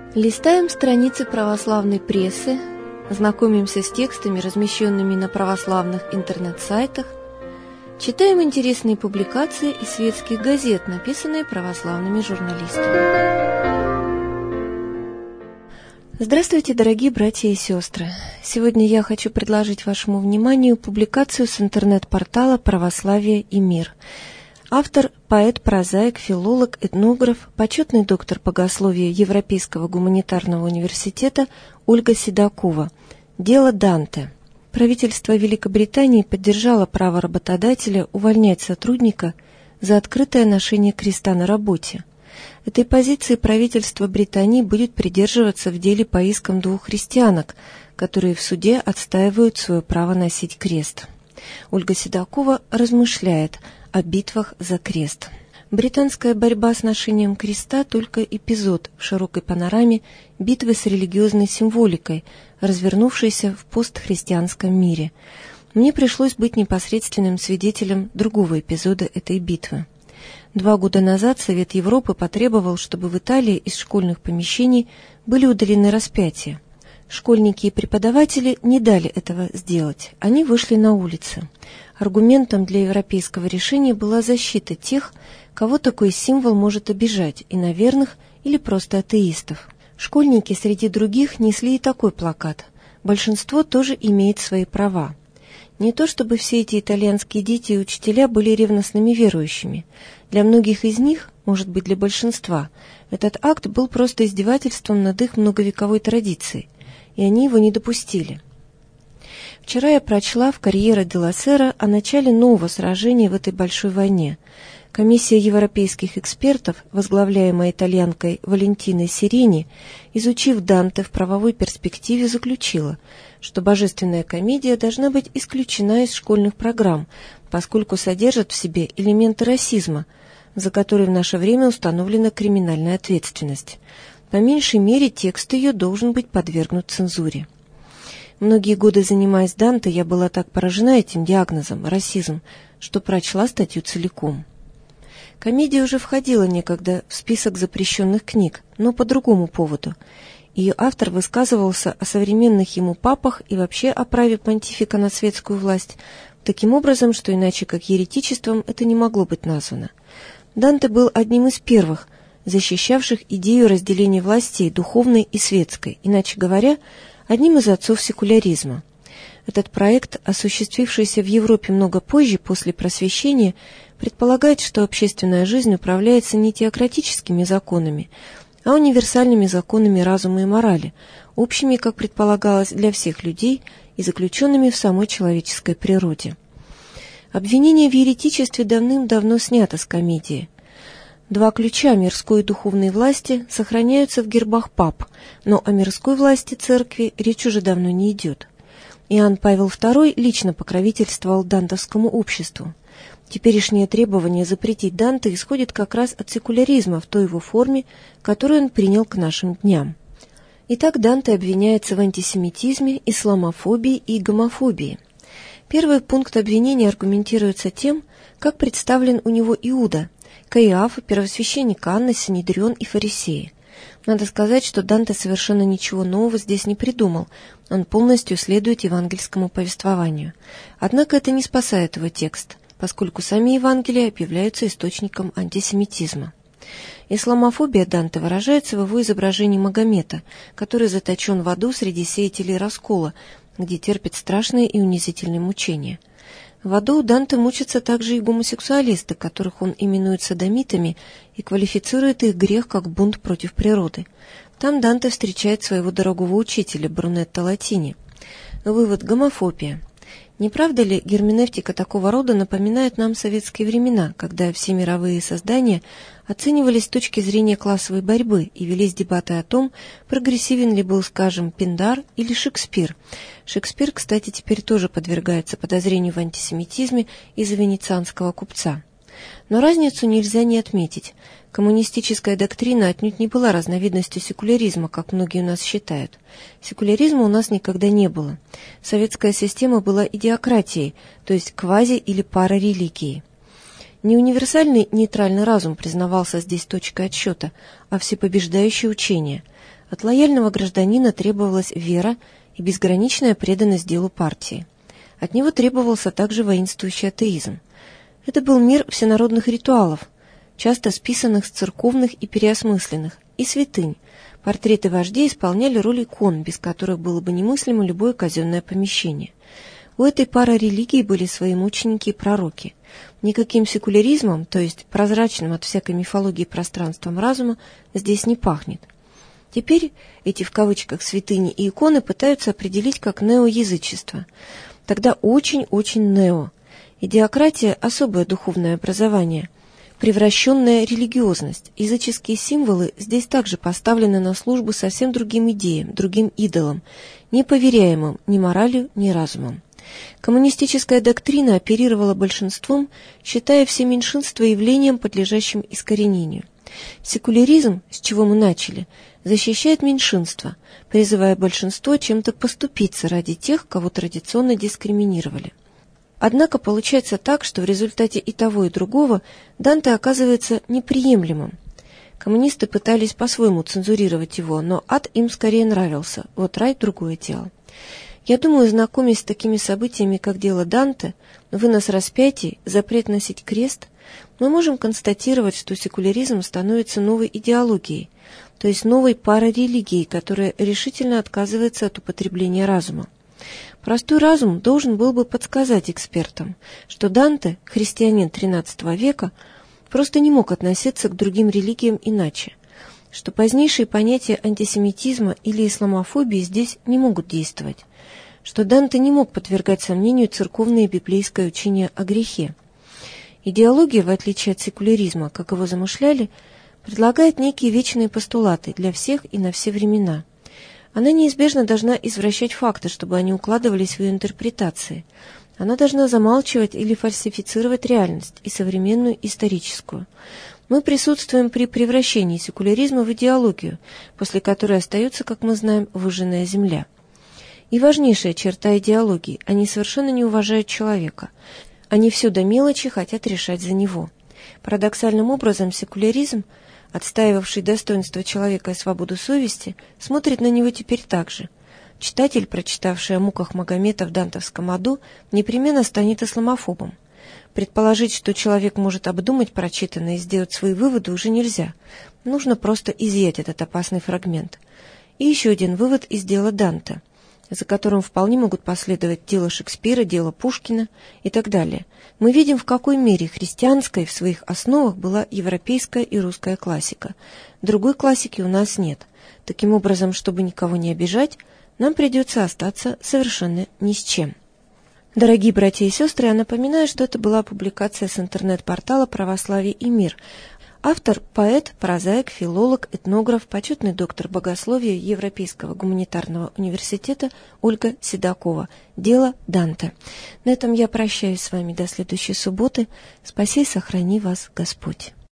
Листаем страницы православной прессы, знакомимся с текстами, размещенными на православных интернет-сайтах, читаем интересные публикации из светских газет, написанные православными журналистами. Здравствуйте, дорогие братья и сестры! Сегодня я хочу предложить вашему вниманию публикацию с интернет-портала «Православие и мир». Автор – поэт, прозаик, филолог, этнограф, почетный доктор богословия Европейского гуманитарного университета Ольга Седокова. Дело Данте. Правительство Великобритании поддержало право работодателя увольнять сотрудника за открытое ношение креста на работе. Этой позиции правительство Британии будет придерживаться в деле по искам двух христианок, которые в суде отстаивают свое право носить крест. Ольга Седокова размышляет о битвах за крест. Британская борьба с ношением креста – только эпизод в широкой панораме битвы с религиозной символикой, развернувшейся в постхристианском мире. Мне пришлось быть непосредственным свидетелем другого эпизода этой битвы. 2 года назад Совет Европы потребовал, чтобы в Италии из школьных помещений были удалены распятия. Школьники и преподаватели не дали этого сделать, они вышли на улицы. Аргументом для европейского решения была защита тех, кого такой символ может обижать, иноверных или просто атеистов. Школьники среди других несли и такой плакат: «Большинство тоже имеет свои права». Не то чтобы все эти итальянские дети и учителя были ревностными верующими. Для многих из них, может быть, для большинства, этот акт был просто издевательством над их многовековой традицией, и они его не допустили. Вчера я прочла в «Корьере делла Сера» о начале нового сражения в этой большой войне. Комиссия европейских экспертов, возглавляемая итальянкой Валентиной Серени, изучив Данте в правовой перспективе, заключила, что божественная комедия должна быть исключена из школьных программ, поскольку содержит в себе элементы расизма, за которые в наше время установлена криминальная ответственность. По меньшей мере, текст ее должен быть подвергнут цензуре. Многие годы занимаясь Данте, я была так поражена этим диагнозом – расизм, что прочла статью целиком. Комедия уже входила некогда в список запрещенных книг, но по другому поводу. Ее автор высказывался о современных ему папах и вообще о праве понтифика на светскую власть, таким образом, что иначе как еретичеством это не могло быть названо. Данте был одним из первых, защищавших идею разделения властей духовной и светской, иначе говоря, одним из отцов секуляризма. Этот проект, осуществившийся в Европе много позже, после Просвещения, предполагает, что общественная жизнь управляется не теократическими законами, а универсальными законами разума и морали, общими, как предполагалось, для всех людей и заключенными в самой человеческой природе. Обвинение в еретичестве давным-давно снято с комедии. 2 ключа мирской и духовной власти сохраняются в гербах пап, но о мирской власти церкви речь уже давно не идет. Иоанн Павел II лично покровительствовал дантовскому обществу. Теперешнее требование запретить Данте исходит как раз от секуляризма в той его форме, которую он принял к нашим дням. Итак, Данте обвиняется в антисемитизме, исламофобии и гомофобии. Первый пункт обвинения аргументируется тем, как представлен у него Иуда, Каиафа, первосвященник Анна, Синедрион и фарисеи. Надо сказать, что Данте совершенно ничего нового здесь не придумал, он полностью следует евангельскому повествованию. Однако это не спасает его текст, поскольку сами Евангелия объявляются источником антисемитизма. Исламофобия Данте выражается в его изображении Магомета, который заточен в аду среди сеятелей раскола, где терпит страшные и унизительные мучения. В аду у Данте мучатся также и гомосексуалисты, которых он именует содомитами и квалифицирует их грех как бунт против природы. Там Данте встречает своего дорогого учителя Брунетто Латини. Вывод: гомофобия. Не правда ли, герменевтика такого рода напоминает нам советские времена, когда все мировые создания оценивались с точки зрения классовой борьбы и велись дебаты о том, прогрессивен ли был, скажем, Пиндар или Шекспир. Шекспир, кстати, теперь тоже подвергается подозрению в антисемитизме из-за венецианского купца. Но разницу нельзя не отметить. Коммунистическая доктрина отнюдь не была разновидностью секуляризма, как многие у нас считают. Секуляризма у нас никогда не было. Советская система была идеократией, то есть квази- или парарелигией. Не универсальный нейтральный разум признавался здесь точкой отсчета, а всепобеждающее учение. От лояльного гражданина требовалась вера и безграничная преданность делу партии. От него требовался также воинствующий атеизм. Это был мир всенародных ритуалов, часто списанных с церковных и переосмысленных, и святынь. Портреты вождей исполняли роль икон, без которых было бы немыслимо любое казенное помещение. У этой парарелигии были свои мученики и пророки. Никаким секуляризмом, то есть прозрачным от всякой мифологии пространством разума, здесь не пахнет. Теперь эти в кавычках святыни и иконы пытаются определить как неоязычество. Тогда очень-очень нео. Идеократия – особое духовное образование, превращенная религиозность. Языческие символы здесь также поставлены на службу совсем другим идеям, другим идолам, неповеряемым ни моралью, ни разумом. Коммунистическая доктрина оперировала большинством, считая все меньшинства явлением, подлежащим искоренению. Секуляризм, с чего мы начали, защищает меньшинство, призывая большинство чем-то поступиться ради тех, кого традиционно дискриминировали. Однако получается так, что в результате и того, и другого Данте оказывается неприемлемым. Коммунисты пытались по-своему цензурировать его, но ад им скорее нравился, вот рай – другое дело. Я думаю, знакомясь с такими событиями, как дело Данте, вынос распятий, запрет носить крест, мы можем констатировать, что секуляризм становится новой идеологией, то есть новой парарелигией, которая решительно отказывается от употребления разума. Простой разум должен был бы подсказать экспертам, что Данте, христианин XIII века, просто не мог относиться к другим религиям иначе, что позднейшие понятия антисемитизма или исламофобии здесь не могут действовать, что Данте не мог подвергать сомнению церковное и библейское учение о грехе. Идеология, в отличие от секуляризма, как его замышляли, предлагает некие вечные постулаты для всех и на все времена. Она неизбежно должна извращать факты, чтобы они укладывались в ее интерпретации. Она должна замалчивать или фальсифицировать реальность, и современную, и историческую. Мы присутствуем при превращении секуляризма в идеологию, после которой остается, как мы знаем, выжженная земля. И важнейшая черта идеологии – они совершенно не уважают человека. Они все до мелочи хотят решать за него. Парадоксальным образом секуляризм, отстаивавший достоинство человека и свободу совести, смотрит на него теперь так же. Читатель, прочитавший о муках Магомета в дантовском аду, непременно станет исламофобом. Предположить, что человек может обдумать прочитанное и сделать свои выводы, уже нельзя. Нужно просто изъять этот опасный фрагмент. И еще один вывод из дела Данте, за которым вполне могут последовать дело Шекспира, дело Пушкина и так далее. Мы видим, в какой мере христианской в своих основах была европейская и русская классика. Другой классики у нас нет. Таким образом, чтобы никого не обижать, нам придется остаться совершенно ни с чем. Дорогие братья и сестры, я напоминаю, что это была публикация с интернет-портала «Православие и мир». Автор – поэт, прозаик, филолог, этнограф, почетный доктор богословия Европейского гуманитарного университета Ольга Седокова. Дело Данте. На этом я прощаюсь с вами до следующей субботы. Спаси и сохрани вас Господь.